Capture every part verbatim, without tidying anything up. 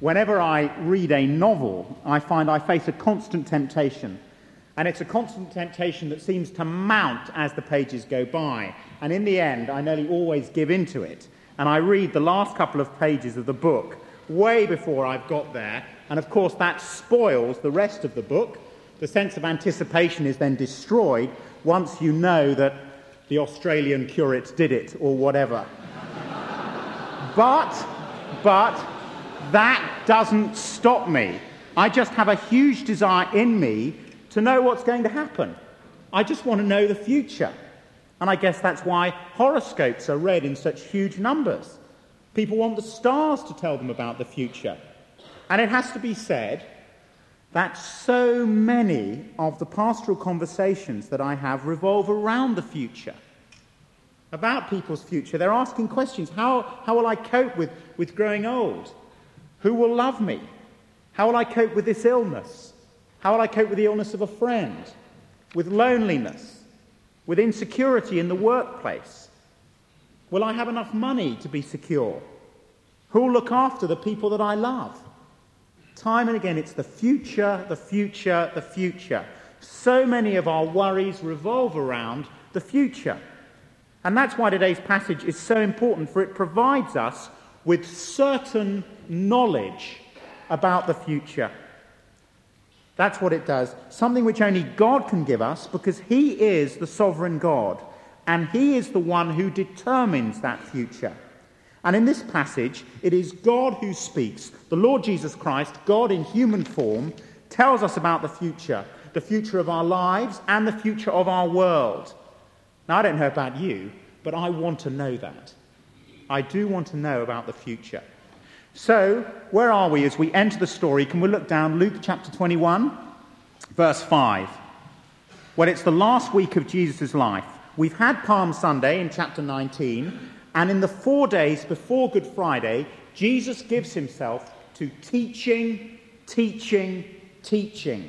Whenever I read a novel, I find I face a constant temptation. And it's a constant temptation that seems to mount as the pages go by. And in the end, I nearly always give in to it. And I read the last couple of pages of the book way before I've got there. And of course, that spoils the rest of the book. The sense of anticipation is then destroyed once you know that the Australian curates did it or whatever. but, but, that doesn't stop me. I just have a huge desire in me to know what's going to happen. I just want to know the future. And I guess that's why horoscopes are read in such huge numbers. People want the stars to tell them about the future. And it has to be said that so many of the pastoral conversations that I have revolve around the future, about people's future. They're asking questions. How, how will I cope with, with growing old? Who will love me? How will I cope with this illness? How will I cope with the illness of a friend? With loneliness? With insecurity in the workplace? Will I have enough money to be secure? Who will look after the people that I love? Time and again, it's the future, the future, the future. So many of our worries revolve around the future. And that's why today's passage is so important, for it provides us with certain knowledge about the future. That's what it does. Something which only God can give us, because he is the sovereign God, and he is the one who determines that future. And in this passage, it is God who speaks. The Lord Jesus Christ, God in human form, tells us about the future, the future of our lives and the future of our world. Now, I don't know about you, but I want to know that. I do want to know about the future. So, where are we as we enter the story? Can we look down Luke chapter twenty-one, verse five? Well, it's the last week of Jesus' life. We've had Palm Sunday in chapter nineteen, and in the four days before Good Friday, Jesus gives himself to teaching, teaching, teaching.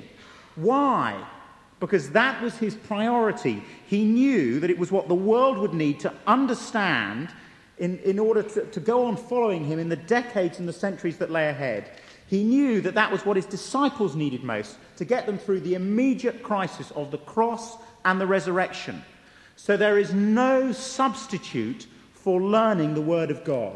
Why? Because that was his priority. He knew that it was what the world would need to understand in, in order to, to go on following him in the decades and the centuries that lay ahead. He knew that that was what his disciples needed most, to get them through the immediate crisis of the cross and the resurrection. So there is no substitute for learning the Word of God.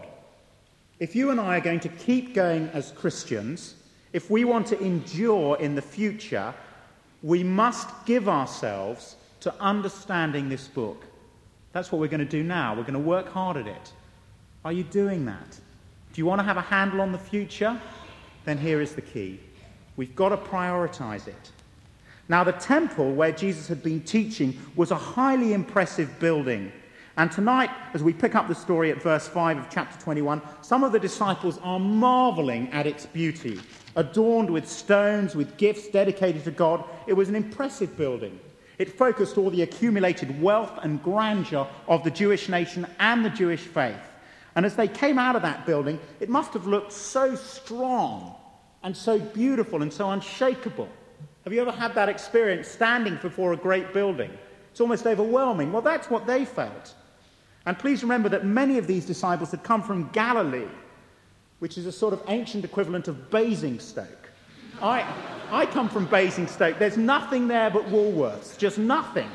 If you and I are going to keep going as Christians, if we want to endure in the future, we must give ourselves to understanding this book. That's what we're going to do now. We're going to work hard at it. Are you doing that? Do you want to have a handle on the future? Then here is the key. We've got to prioritize it. Now, the temple where Jesus had been teaching was a highly impressive building. And tonight, as we pick up the story at verse five of chapter twenty-one, some of the disciples are marveling at its beauty. Adorned with stones, with gifts dedicated to God, it was an impressive building. It focused all the accumulated wealth and grandeur of the Jewish nation and the Jewish faith. And as they came out of that building, it must have looked so strong and so beautiful and so unshakable. Have you ever had that experience standing before a great building? It's almost overwhelming. Well, that's what they felt. And please remember that many of these disciples had come from Galilee, which is a sort of ancient equivalent of Basingstoke. I, I come from Basingstoke. There's nothing there but Woolworths, just nothing.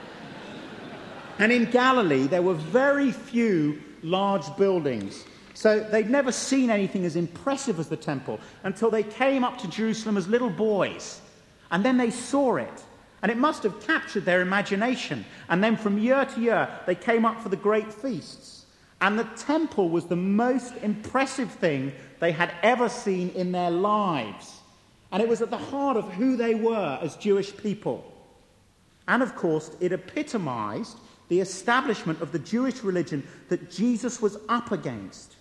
And in Galilee, there were very few large buildings. So they'd never seen anything as impressive as the temple until they came up to Jerusalem as little boys. And then they saw it. And it must have captured their imagination. And then from year to year, they came up for the great feasts. And the temple was the most impressive thing they had ever seen in their lives. And it was at the heart of who they were as Jewish people. And of course, it epitomized the establishment of the Jewish religion that Jesus was up against.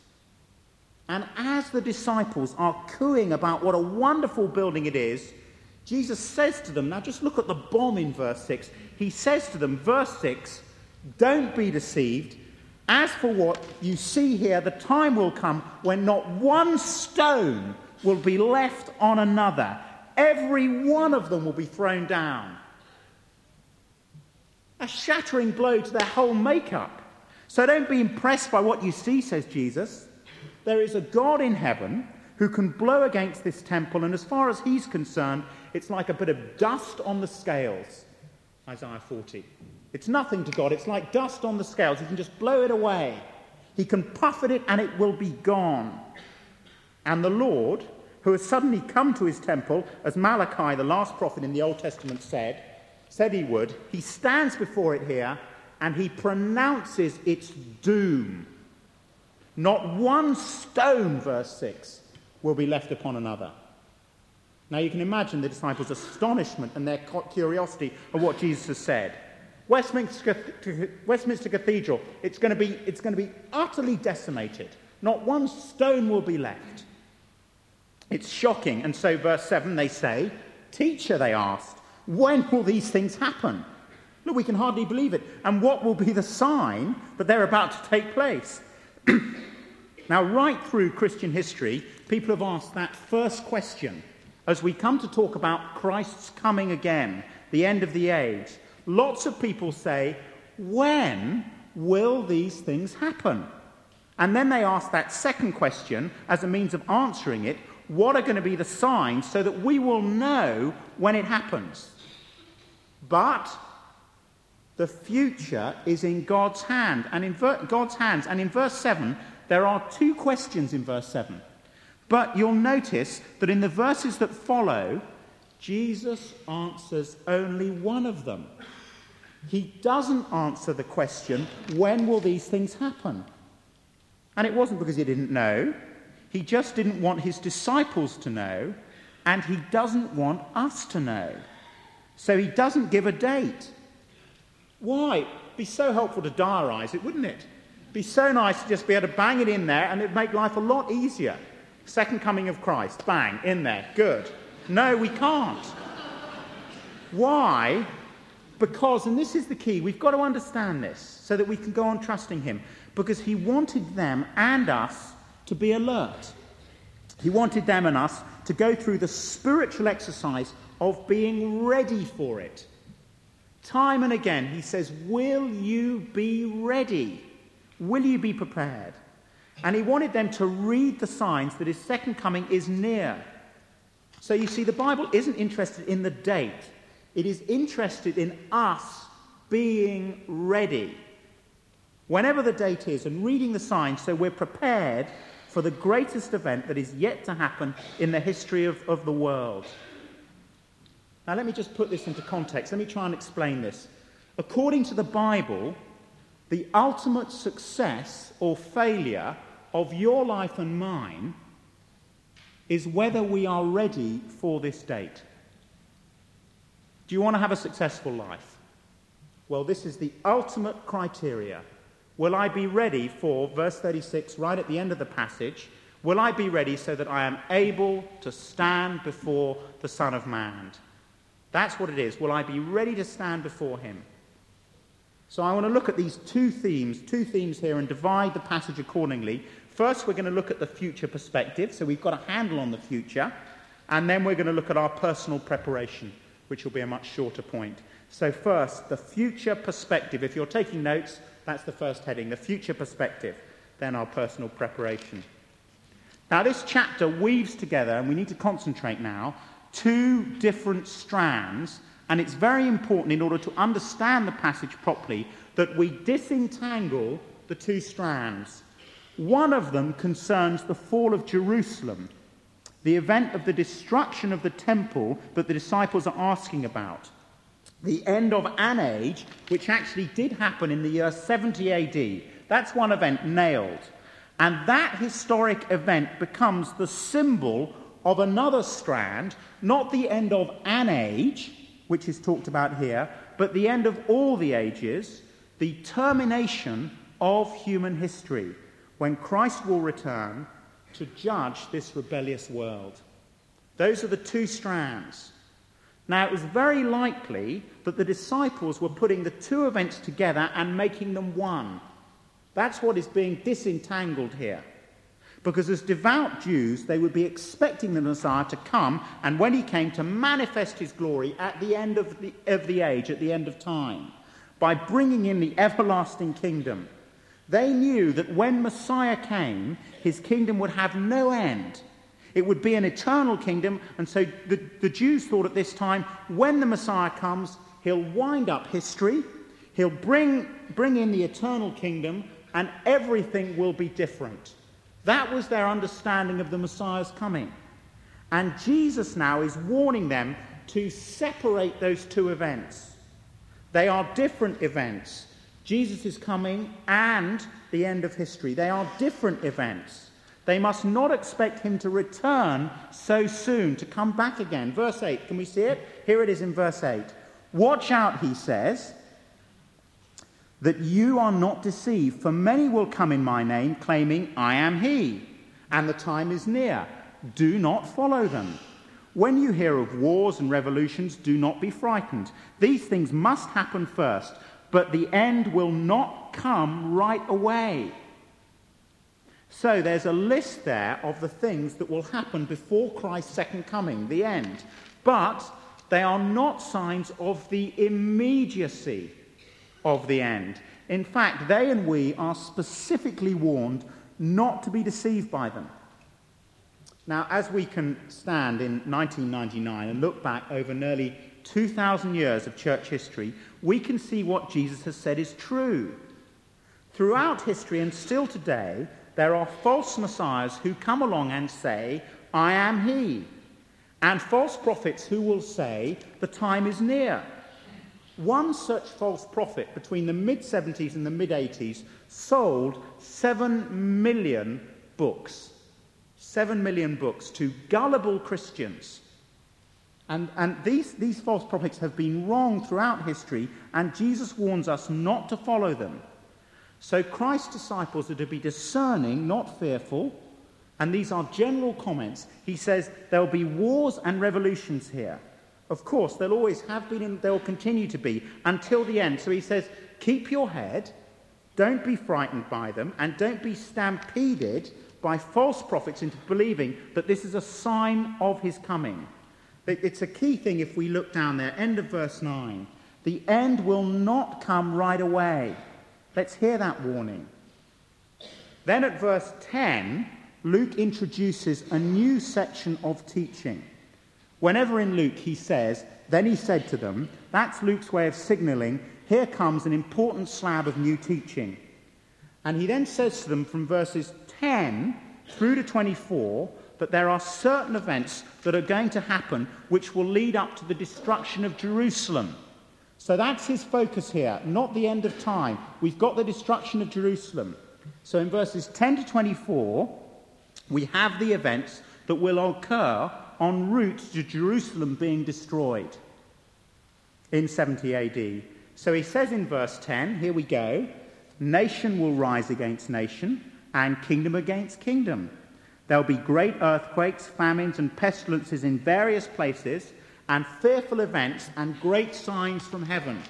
And as the disciples are cooing about what a wonderful building it is, Jesus says to them, now just look at the bomb in verse six. He says to them, verse six, don't be deceived. As for what you see here, the time will come when not one stone will be left on another. Every one of them will be thrown down. A shattering blow to their whole makeup. So don't be impressed by what you see, says Jesus. There is a God in heaven who can blow against this temple, and as far as he's concerned, it's like a bit of dust on the scales. Isaiah forty. It's nothing to God. It's like dust on the scales. He can just blow it away. He can puff at it and it will be gone. And the Lord, who has suddenly come to his temple, as Malachi, the last prophet in the Old Testament, said, said he would, he stands before it here and he pronounces its doom. Not one stone, verse six, will be left upon another. Now you can imagine the disciples' astonishment and their curiosity of what Jesus has said. Westminster, Westminster Cathedral, it's going to be, it's going to be utterly decimated. Not one stone will be left. It's shocking. And so verse seven, they say, "Teacher," they asked, "when will these things happen?" Look, we can hardly believe it. And what will be the sign that they're about to take place? Now, right through Christian history, people have asked that first question. As we come to talk about Christ's coming again, the end of the age, lots of people say, when will these things happen? And then they ask that second question as a means of answering it, what are going to be the signs so that we will know when it happens? But the future is in God's hand, and in ver- God's hands. And in verse seven, there are two questions in verse seven. But you'll notice that in the verses that follow, Jesus answers only one of them. He doesn't answer the question, when will these things happen? And it wasn't because he didn't know. He just didn't want his disciples to know, and he doesn't want us to know. So he doesn't give a date. Why? It'd be so helpful to diarise it, wouldn't it? It'd be so nice to just be able to bang it in there, and it'd make life a lot easier. Second coming of Christ, bang, in there, good. No, we can't. Why? Because, and this is the key, we've got to understand this so that we can go on trusting him. Because he wanted them and us to be alert. He wanted them and us to go through the spiritual exercise of being ready for it. Time and again, he says, will you be ready? Will you be prepared? And he wanted them to read the signs that his second coming is near. So you see, the Bible isn't interested in the date. It is interested in us being ready. Whenever the date is, and reading the signs so we're prepared for the greatest event that is yet to happen in the history of, of the world. Now let me just put this into context. Let me try and explain this. According to the Bible, the ultimate success or failure of your life and mine is whether we are ready for this date. Do you want to have a successful life? Well, this is the ultimate criteria. Will I be ready for, verse thirty-six, right at the end of the passage, will I be ready so that I am able to stand before the Son of Man? That's what it is. Will I be ready to stand before him? So I want to look at these two themes, two themes here, and divide the passage accordingly. First, we're going to look at the future perspective, so we've got a handle on the future, and then we're going to look at our personal preparation, which will be a much shorter point. So first, the future perspective. If you're taking notes, that's the first heading, the future perspective, then our personal preparation. Now, this chapter weaves together, and we need to concentrate now, two different strands, and it's very important in order to understand the passage properly that we disentangle the two strands. One of them concerns the fall of Jerusalem, the event of the destruction of the temple that the disciples are asking about. The end of an age, which actually did happen in the year seventy A D. That's one event nailed. And that historic event becomes the symbol of another strand, not the end of an age, which is talked about here, but the end of all the ages, the termination of human history, when Christ will return to judge this rebellious world. Those are the two strands. Now, it was very likely that the disciples were putting the two events together and making them one. That's what is being disentangled here. Because as devout Jews, they would be expecting the Messiah to come, and when he came, to manifest his glory at the end of the, of the age, at the end of time, by bringing in the everlasting kingdom. They knew that when Messiah came, his kingdom would have no end. It would be an eternal kingdom, and so the, the Jews thought at this time, when the Messiah comes, he'll wind up history, he'll bring, bring in the eternal kingdom, and everything will be different. That was their understanding of the Messiah's coming. And Jesus now is warning them to separate those two events. They are different events. Jesus is coming and the end of history. They are different events. They must not expect him to return so soon, to come back again. Verse eight, can we see it? Here it is in verse eight. Watch out, he says, that you are not deceived, for many will come in my name, claiming, I am he, and the time is near. Do not follow them. When you hear of wars and revolutions, do not be frightened. These things must happen first, but the end will not come right away. So there's a list there of the things that will happen before Christ's second coming, the end. But they are not signs of the immediacy of the end. In fact, they and we are specifically warned not to be deceived by them. Now, as we can stand in nineteen ninety-nine and look back over nearly two thousand years of church history, we can see what Jesus has said is true. Throughout history and still today, there are false messiahs who come along and say, I am he, and false prophets who will say, the time is near. One such false prophet between the mid-seventies and the mid-eighties sold seven million books. Seven million books to gullible Christians. And, and these, these false prophets have been wrong throughout history, and Jesus warns us not to follow them. So Christ's disciples are to be discerning, not fearful, and these are general comments. He says there'll be wars and revolutions here. Of course, there'll always have been and there'll continue to be until the end. So he says, keep your head, don't be frightened by them, and don't be stampeded by false prophets into believing that this is a sign of his coming. It's a key thing if we look down there, end of verse nine. The end will not come right away. Let's hear that warning. Then at verse ten, Luke introduces a new section of teaching. Whenever in Luke he says, then he said to them, that's Luke's way of signalling, here comes an important slab of new teaching. And he then says to them from verses ten through to twenty-four that there are certain events that are going to happen which will lead up to the destruction of Jerusalem. So that's his focus here, not the end of time. We've got the destruction of Jerusalem. So in verses ten to twenty-four, we have the events that will occur en route to Jerusalem being destroyed in seventy A D. So he says in verse ten, here we go, nation will rise against nation, and kingdom against kingdom. There'll be great earthquakes, famines, and pestilences in various places, and fearful events and great signs from heaven.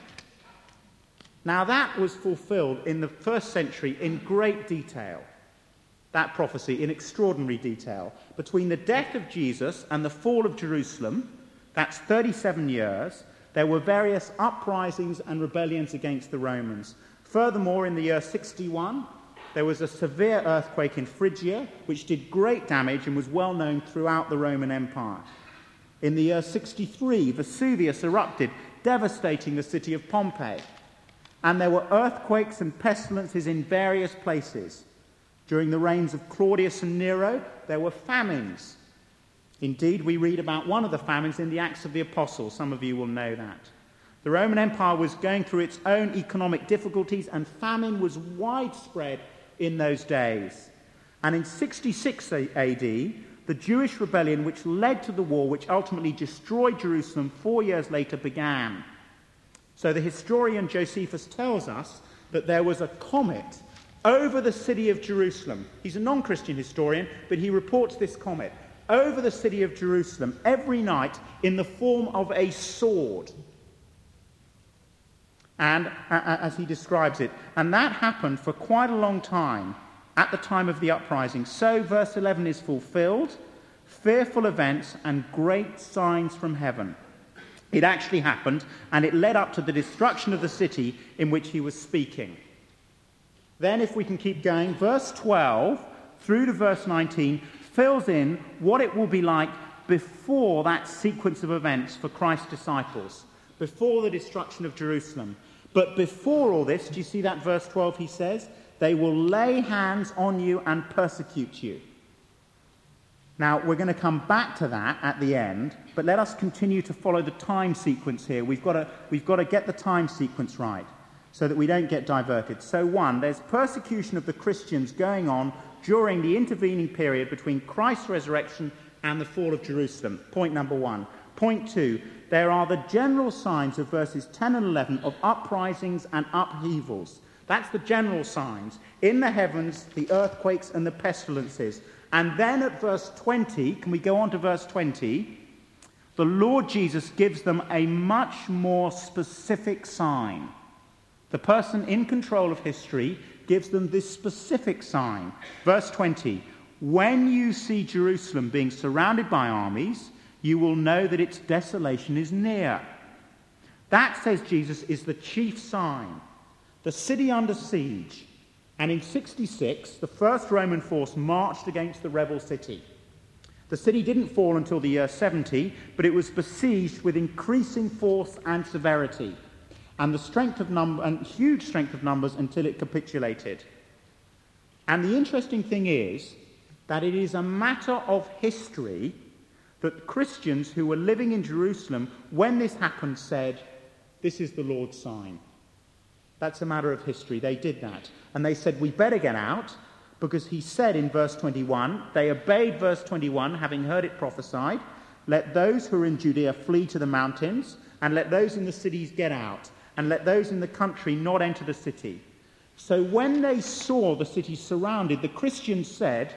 Now that was fulfilled in the first century in great detail. That prophecy in extraordinary detail. Between the death of Jesus and the fall of Jerusalem, that's thirty-seven years, there were various uprisings and rebellions against the Romans. Furthermore, in the year sixty-one, there was a severe earthquake in Phrygia, which did great damage and was well known throughout the Roman Empire. In the year sixty-three, Vesuvius erupted, devastating the city of Pompeii. And there were earthquakes and pestilences in various places. During the reigns of Claudius and Nero, there were famines. Indeed, we read about one of the famines in the Acts of the Apostles. Some of you will know that. The Roman Empire was going through its own economic difficulties, and famine was widespread in those days. And in sixty-six A D, the Jewish rebellion which led to the war, which ultimately destroyed Jerusalem four years later, began. So the historian Josephus tells us that there was a comet over the city of Jerusalem. He's a non-Christian historian, but he reports this comet over the city of Jerusalem every night in the form of a sword. And uh, as he describes it, and that happened for quite a long time at the time of the uprising. So verse eleven is fulfilled, fearful events and great signs from heaven. It actually happened, and it led up to the destruction of the city in which he was speaking. Then, if we can keep going, verse twelve through to verse nineteen, fills in what it will be like before that sequence of events for Christ's disciples, before the destruction of Jerusalem. But before all this, do you see that verse twelve he says? They will lay hands on you and persecute you. Now, we're going to come back to that at the end, but let us continue to follow the time sequence here. We've got to, we've got to get the time sequence right so that we don't get diverted. So one, there's persecution of the Christians going on during the intervening period between Christ's resurrection and the fall of Jerusalem. Point number one. Point two, there are the general signs of verses ten and eleven of uprisings and upheavals. That's the general signs. In the heavens, the earthquakes and the pestilences. And then at verse twenty, can we go on to verse twenty? The Lord Jesus gives them a much more specific sign. The person in control of history gives them this specific sign. Verse twenty, when you see Jerusalem being surrounded by armies, you will know that its desolation is near. That, says Jesus, is the chief sign. The city under siege. And in sixty-six, the first Roman force marched against the rebel city. The city didn't fall until the year seventy, but it was besieged with increasing force and severity, and the strength of number and huge strength of numbers until it capitulated. And the interesting thing is that it is a matter of history that Christians who were living in Jerusalem when this happened said, "This is the Lord's sign." That's a matter of history. They did that. And they said, we better get out, because he said in verse twenty-one, they obeyed verse twenty-one, having heard it prophesied, let those who are in Judea flee to the mountains, and let those in the cities get out, and let those in the country not enter the city. So when they saw the city surrounded, the Christians said,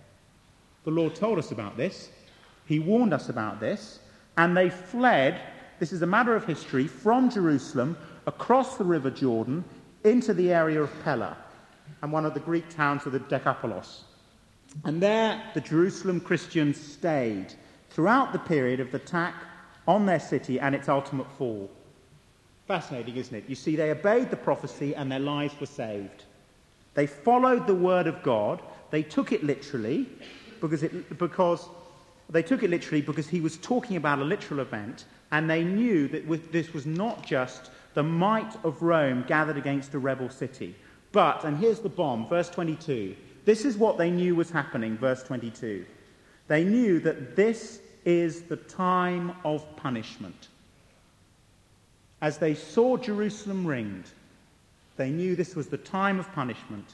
the Lord told us about this, he warned us about this, and they fled, this is a matter of history, from Jerusalem, across the river Jordan, into the area of Pella, and one of the Greek towns of the Decapolis. And there the Jerusalem Christians stayed throughout the period of the attack on their city and its ultimate fall. Fascinating, isn't it? You see, they obeyed the prophecy and their lives were saved. They followed the word of God. They took it literally because it, because they took it literally because he was talking about a literal event, and they knew that with, this was not just the might of Rome gathered against a rebel city. But, and here's the bomb, verse twenty-two. This is what they knew was happening, verse twenty-two. They knew that this is the time of punishment. As they saw Jerusalem ringed, they knew this was the time of punishment.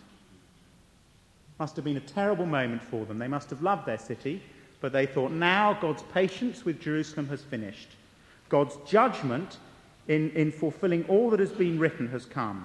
Must have been a terrible moment for them. They must have loved their city, but they thought, now God's patience with Jerusalem has finished. God's judgment in, in fulfilling all that has been written has come.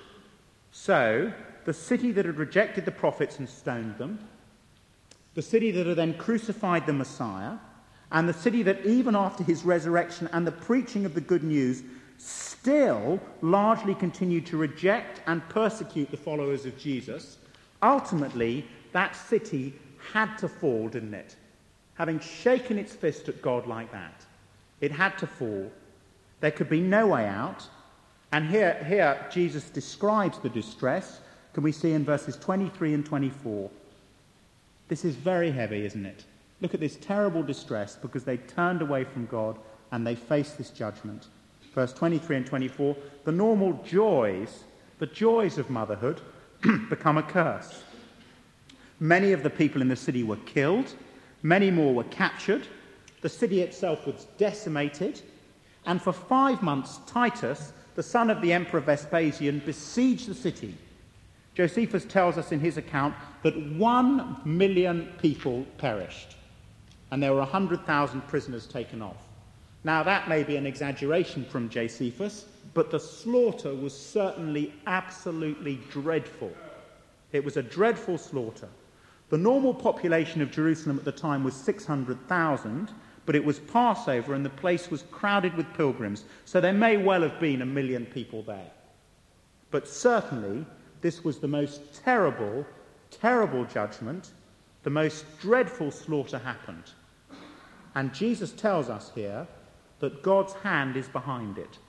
So, the city that had rejected the prophets and stoned them, the city that had then crucified the Messiah, and the city that even after his resurrection and the preaching of the good news still largely continued to reject and persecute the followers of Jesus, ultimately that city had to fall, didn't it? Having shaken its fist at God like that, it had to fall. There could be no way out. And here, here Jesus describes the distress. Can we see in verses twenty-three and twenty-four? This is very heavy, isn't it? Look at this terrible distress because they turned away from God and they faced this judgment. Verse twenty-three and twenty-four, the normal joys, the joys of motherhood, become a curse. Many of the people in the city were killed. Many more were captured. The city itself was decimated. And for five months, Titus, the son of the Emperor Vespasian, besieged the city. Josephus tells us in his account that one million people perished, and there were one hundred thousand prisoners taken off. Now, that may be an exaggeration from Josephus, but the slaughter was certainly absolutely dreadful. It was a dreadful slaughter. The normal population of Jerusalem at the time was six hundred thousand, but it was Passover and the place was crowded with pilgrims, so there may well have been a million people there. But certainly, this was the most terrible, terrible judgment. The most dreadful slaughter happened. And Jesus tells us here that God's hand is behind it.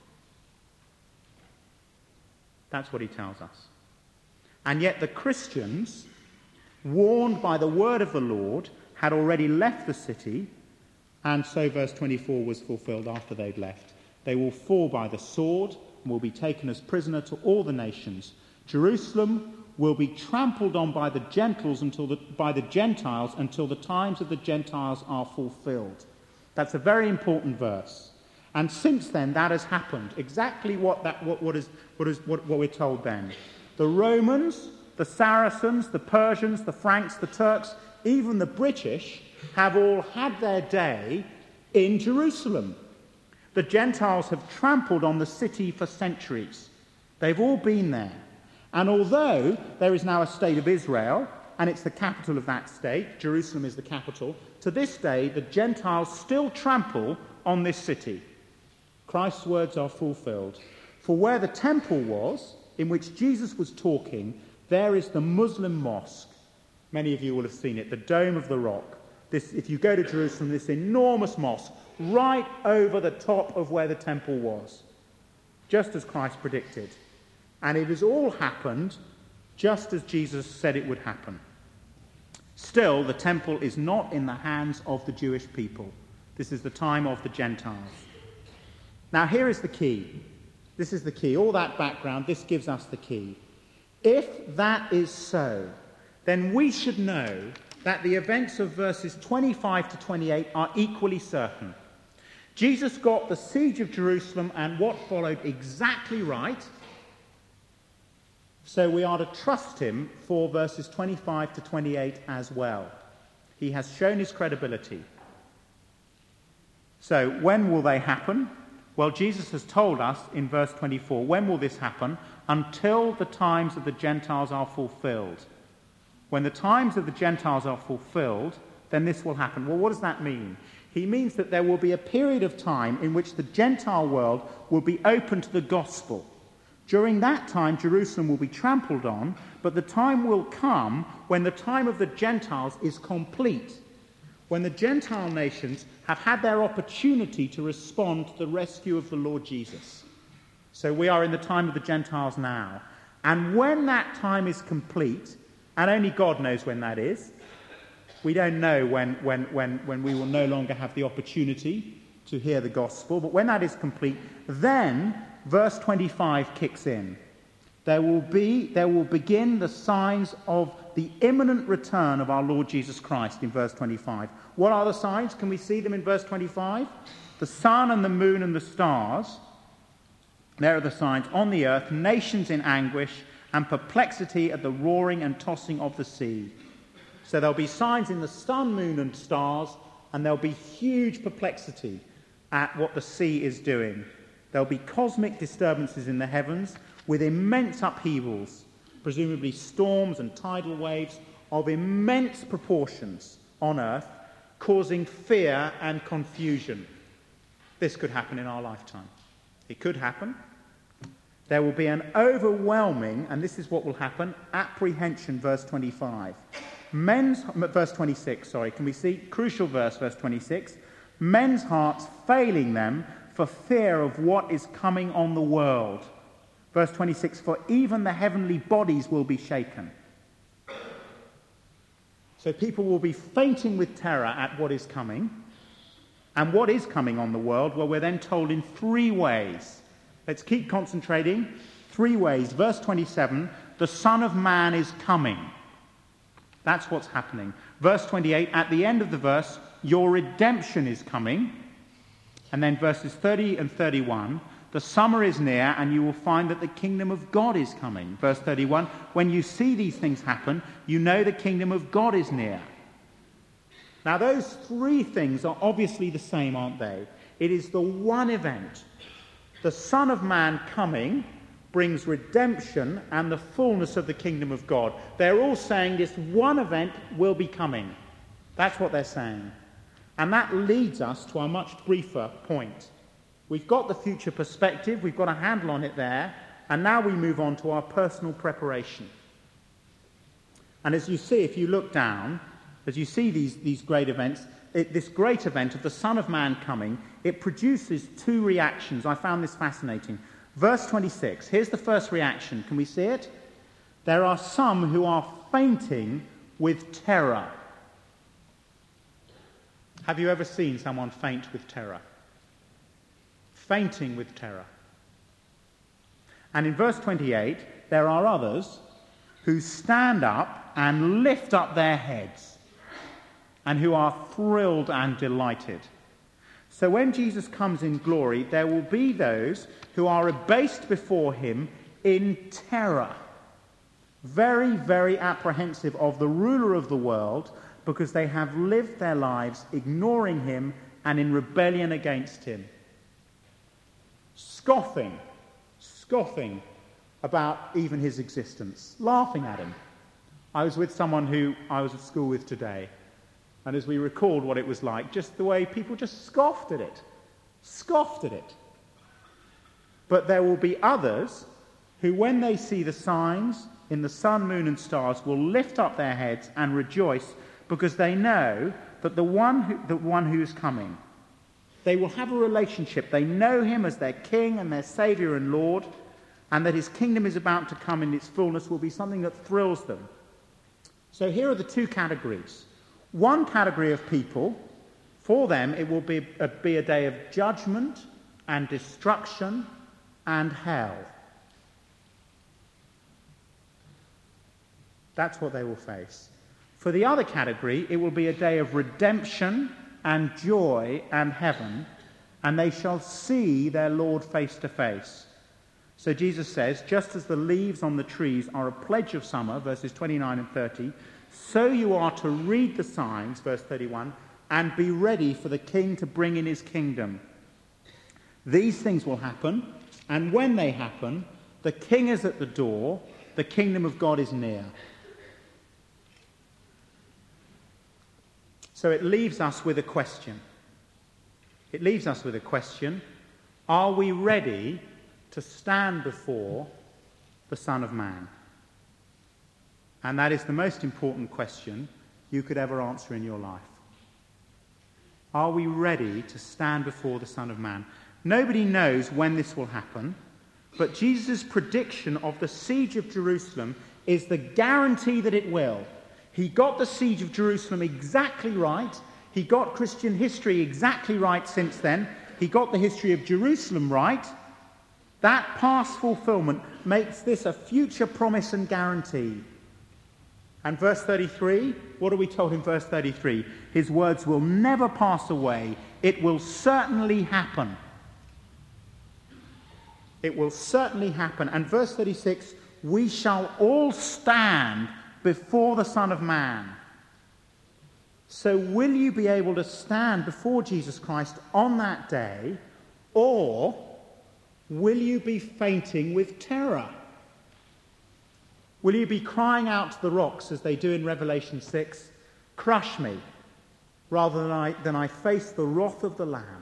That's what he tells us. And yet the Christians, warned by the word of the Lord, had already left the city, and so verse twenty-four was fulfilled after they'd left. They will fall by the sword and will be taken as prisoner to all the nations. Jerusalem will be trampled on by the Gentiles until the, by the Gentiles until the times of the Gentiles are fulfilled. That's a very important verse. And since then, that has happened. Exactly what that what, what is what is what, what we're told then. The Romans, the Saracens, the Persians, the Franks, the Turks, even the British have all had their day in Jerusalem. The Gentiles have trampled on the city for centuries. They've all been there. And although there is now a state of Israel, and it's the capital of that state, Jerusalem is the capital, to this day the Gentiles still trample on this city. Christ's words are fulfilled. For where the temple was, in which Jesus was talking, there is the Muslim mosque. Many of you will have seen it, the Dome of the Rock. This, if you go to Jerusalem, this enormous mosque right over the top of where the temple was, just as Christ predicted. And it has all happened just as Jesus said it would happen. Still, the temple is not in the hands of the Jewish people. This is the time of the Gentiles. Now, here is the key. This is the key. All that background, this gives us the key. If that is so, then we should know that the events of verses twenty-five to twenty-eight are equally certain. Jesus got the siege of Jerusalem and what followed exactly right. So we are to trust him for verses twenty-five to twenty-eight as well. He has shown his credibility. So when will they happen? Well, Jesus has told us in verse twenty-four, when will this happen? Until the times of the Gentiles are fulfilled. When the times of the Gentiles are fulfilled, then this will happen. Well, what does that mean? He means that there will be a period of time in which the Gentile world will be open to the gospel. During that time, Jerusalem will be trampled on, but the time will come when the time of the Gentiles is complete, when the Gentile nations have had their opportunity to respond to the rescue of the Lord Jesus. So we are in the time of the Gentiles now. And when that time is complete, and only God knows when that is, we don't know when, when, when, when we will no longer have the opportunity to hear the gospel, but when that is complete, then verse twenty-five kicks in. There will be, there will begin the signs of the imminent return of our Lord Jesus Christ in verse twenty-five. What are the signs? Can we see them in verse twenty-five? The sun and the moon and the stars. There are the signs on the earth, nations in anguish and perplexity at the roaring and tossing of the sea. So there'll be signs in the sun, moon and stars, and there'll be huge perplexity at what the sea is doing. There'll be cosmic disturbances in the heavens with immense upheavals, presumably storms and tidal waves of immense proportions on earth, causing fear and confusion. This could happen in our lifetime. It could happen. There will be an overwhelming, and this is what will happen, apprehension, verse twenty-five. Men's, verse twenty-six, sorry, can we see? Crucial verse, verse twenty-six. Men's hearts failing them for fear of what is coming on the world. Verse twenty-six, for even the heavenly bodies will be shaken. So people will be fainting with terror at what is coming. And what is coming on the world? Well, we're then told in three ways. Let's keep concentrating. Three ways. Verse twenty-seven, the Son of Man is coming. That's what's happening. Verse twenty-eight, at the end of the verse, your redemption is coming. And then verses thirty and thirty-one, the summer is near and you will find that the kingdom of God is coming. Verse thirty-one, when you see these things happen, you know the kingdom of God is near. Now those three things are obviously the same, aren't they? It is the one event. The Son of Man coming brings redemption and the fullness of the kingdom of God. They're all saying this one event will be coming. That's what they're saying. And that leads us to our much briefer point. We've got the future perspective, we've got a handle on it there, and now we move on to our personal preparation. And as you see, if you look down, as you see these, these great events, it, this great event of the Son of Man coming, it produces two reactions. I found this fascinating. Verse twenty-six, here's the first reaction. Can we see it? There are some who are fainting with terror. Have you ever seen someone faint with terror? Fainting with terror. And in verse twenty-eight, there are others who stand up and lift up their heads and who are thrilled and delighted. So when Jesus comes in glory, there will be those who are abased before him in terror, very, very apprehensive of the ruler of the world, because they have lived their lives ignoring him and in rebellion against him. Scoffing, scoffing about even his existence, laughing at him. I was with someone who I was at school with today, and as we recalled what it was like, just the way people just scoffed at it, scoffed at it. But there will be others who, when they see the signs in the sun, moon, and stars, will lift up their heads and rejoice, because they know that the one who, the one who is coming, they will have a relationship. They know him as their king and their saviour and Lord, and that his kingdom is about to come in its fullness will be something that thrills them. So here are the two categories. One category of people, for them it will be a, be a day of judgment and destruction and hell. That's what they will face. For the other category, it will be a day of redemption and joy and heaven, and they shall see their Lord face to face. So Jesus says, just as the leaves on the trees are a pledge of summer, verses twenty-nine and thirty, so you are to read the signs, verse thirty-one, and be ready for the king to bring in his kingdom. These things will happen, and when they happen, the king is at the door, the kingdom of God is near. So it leaves us with a question. It leaves us with a question. Are we ready to stand before the Son of Man? And that is the most important question you could ever answer in your life. Are we ready to stand before the Son of Man? Nobody knows when this will happen, but Jesus' prediction of the siege of Jerusalem is the guarantee that it will. He got the siege of Jerusalem exactly right. He got Christian history exactly right since then. He got the history of Jerusalem right. That past fulfillment makes this a future promise and guarantee. And verse thirty-three, what are we told in verse thirty-three? His words will never pass away. It will certainly happen. It will certainly happen. And verse thirty-six, we shall all stand before the Son of Man. So will you be able to stand before Jesus Christ on that day, or will you be fainting with terror? Will you be crying out to the rocks as they do in Revelation six, crush me, rather than I, than I face the wrath of the Lamb?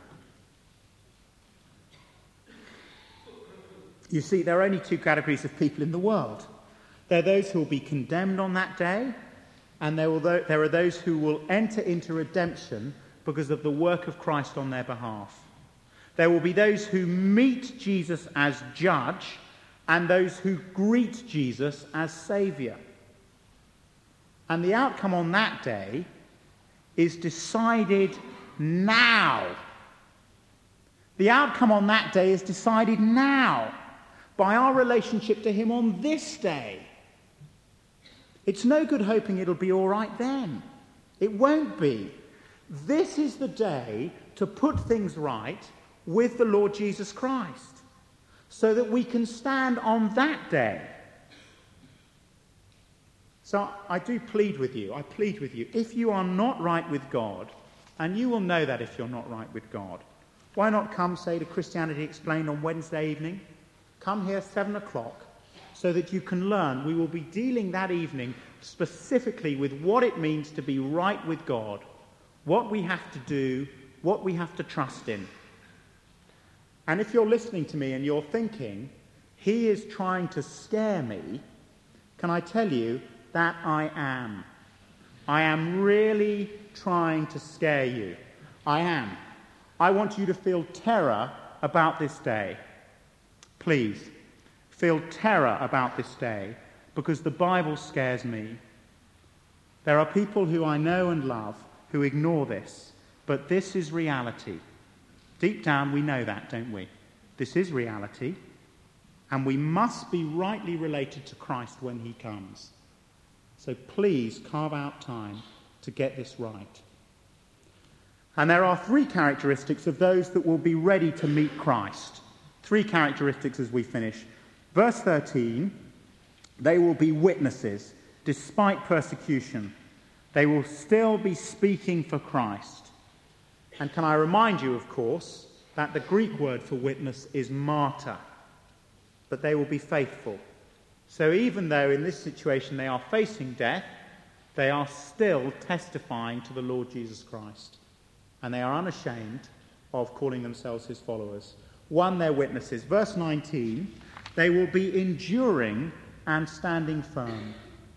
You see, there are only two categories of people in the world. There are those who will be condemned on that day, and there, will th- there are those who will enter into redemption because of the work of Christ on their behalf. There will be those who meet Jesus as judge, and those who greet Jesus as Saviour. And the outcome on that day is decided now. The outcome on that day is decided now by our relationship to him on this day. It's no good hoping it'll be all right then. It won't be. This is the day to put things right with the Lord Jesus Christ, so that we can stand on that day. So I do plead with you, I plead with you, if you are not right with God, and you will know that if you're not right with God, why not come, say, to Christianity Explained on Wednesday evening? Come here seven o'clock, so that you can learn. We will be dealing that evening specifically with what it means to be right with God, what we have to do, what we have to trust in. And if you're listening to me and you're thinking, he is trying to scare me, can I tell you that I am. I am really trying to scare you. I am. I want you to feel terror about this day. Please, feel terror about this day, because the Bible scares me. There are people who I know and love who ignore this, But this is reality. Deep down, we know that, don't we? This is reality. And we must be rightly related to Christ when he comes. So please carve out time to get this right. And there are three characteristics of those that will be ready to meet Christ. Three characteristics as we finish. Verse thirteen, they will be witnesses despite persecution. They will still be speaking for Christ. And can I remind you, of course, that the Greek word for witness is martyr. But they will be faithful. So even though in this situation they are facing death, they are still testifying to the Lord Jesus Christ. And they are unashamed of calling themselves his followers. One, they're witnesses. Verse nineteen, they will be enduring and standing firm.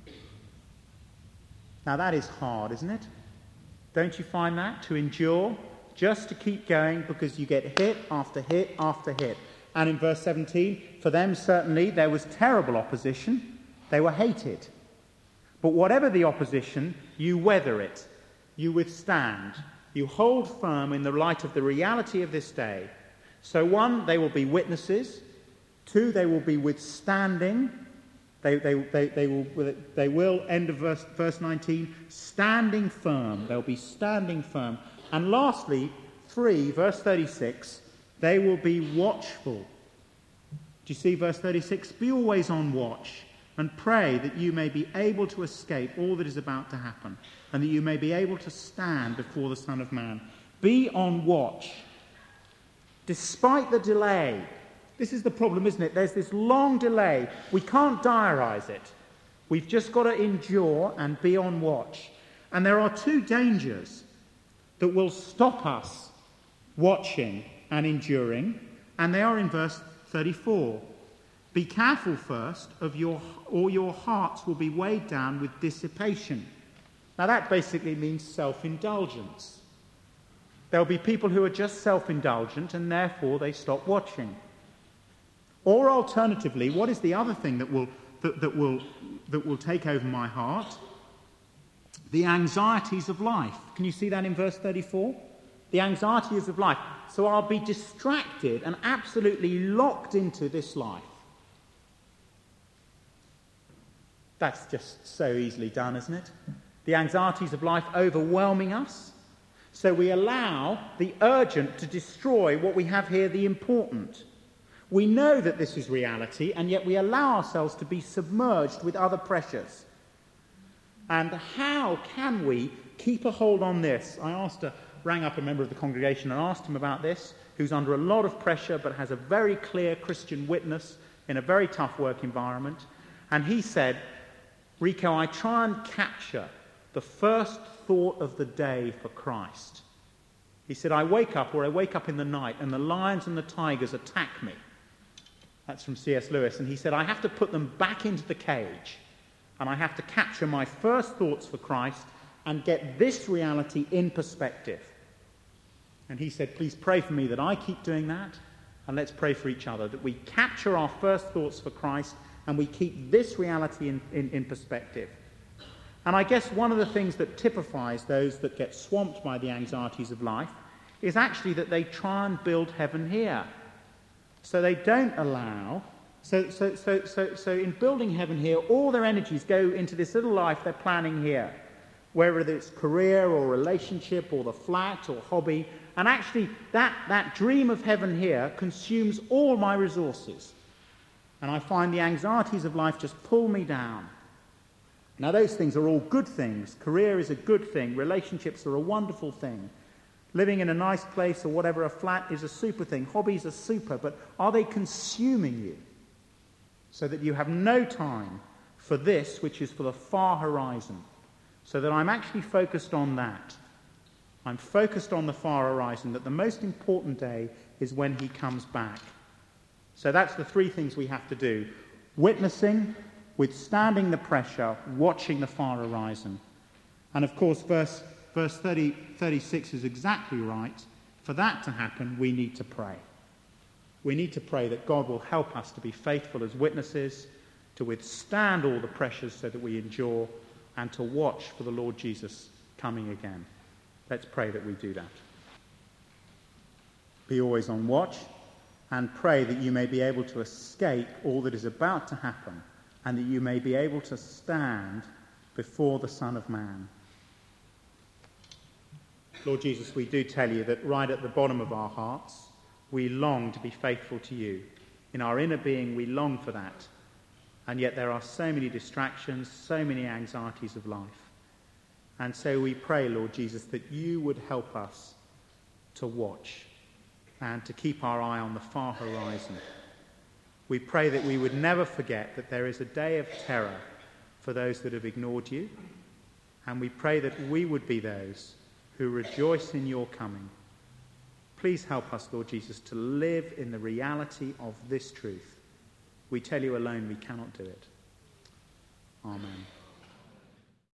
Now that is hard, isn't it? Don't you find that? To endure, just to keep going because you get hit after hit after hit. And in verse seventeen, for them certainly there was terrible opposition. They were hated. But whatever the opposition, you weather it. You withstand. You hold firm in the light of the reality of this day. So one, they will be witnesses. Two, they will be withstanding. They, they, they, they, will, they will, end of verse, verse nineteen, standing firm. They'll be standing firm. And lastly, three, verse thirty-six, they will be watchful. Do you see verse thirty-six? Be always on watch and pray that you may be able to escape all that is about to happen and that you may be able to stand before the Son of Man. Be on watch. Despite the delay. This is the problem, isn't it? There's this long delay. We can't diarise it. We've just got to endure and be on watch. And there are two dangers that will stop us watching and enduring, and they are in verse thirty-four. Be careful first of your, or your hearts will be weighed down with dissipation. Now that basically means self-indulgence. There'll be people who are just self-indulgent and therefore they stop watching. Or alternatively, what is the other thing that will that, that will that will take over my heart? The anxieties of life. Can you see that in verse thirty-four? The anxieties of life. So I'll be distracted and absolutely locked into this life. That's just so easily done, isn't it? The anxieties of life overwhelming us. So we allow the urgent to destroy what we have here, the important. We know that this is reality, and yet we allow ourselves to be submerged with other pressures. And how can we keep a hold on this? I asked a, rang up a member of the congregation and asked him about this, who's under a lot of pressure but has a very clear Christian witness in a very tough work environment. And he said, Rico, I try and capture the first thought of the day for Christ. He said, I wake up, or I wake up in the night, and the lions and the tigers attack me. That's from C S Lewis. And he said, I have to put them back into the cage, and I have to capture my first thoughts for Christ and get this reality in perspective. And he said, please pray for me that I keep doing that, and let's pray for each other, that we capture our first thoughts for Christ and we keep this reality in, in, in perspective. And I guess one of the things that typifies those that get swamped by the anxieties of life is actually that they try and build heaven here. So they don't allow, so, so, so, so, so in building heaven here, all their energies go into this little life they're planning here, whether it's career or relationship or the flat or hobby. And actually that, that dream of heaven here consumes all my resources. And I find the anxieties of life just pull me down. Now those things are all good things. Career is a good thing. Relationships are a wonderful thing. Living in a nice place or whatever, a flat, is a super thing. Hobbies are super, but are they consuming you so that you have no time for this, which is for the far horizon, so that I'm actually focused on that? I'm focused on the far horizon, that the most important day is when he comes back. So that's the three things we have to do. Witnessing, withstanding the pressure, watching the far horizon. And of course, verse, verse thirty, thirty-six is exactly right. For that to happen, we need to pray. We need to pray that God will help us to be faithful as witnesses, to withstand all the pressures so that we endure, and to watch for the Lord Jesus coming again. Let's pray that we do that. Be always on watch and pray that you may be able to escape all that is about to happen and that you may be able to stand before the Son of Man. Lord Jesus, we do tell you that right at the bottom of our hearts, we long to be faithful to you. In our inner being, we long for that. And yet there are so many distractions, so many anxieties of life. And so we pray, Lord Jesus, that you would help us to watch and to keep our eye on the far horizon. We pray that we would never forget that there is a day of terror for those that have ignored you. And we pray that we would be those who rejoice in your coming. Please help us, Lord Jesus, to live in the reality of this truth. We tell you alone we cannot do it. Amen.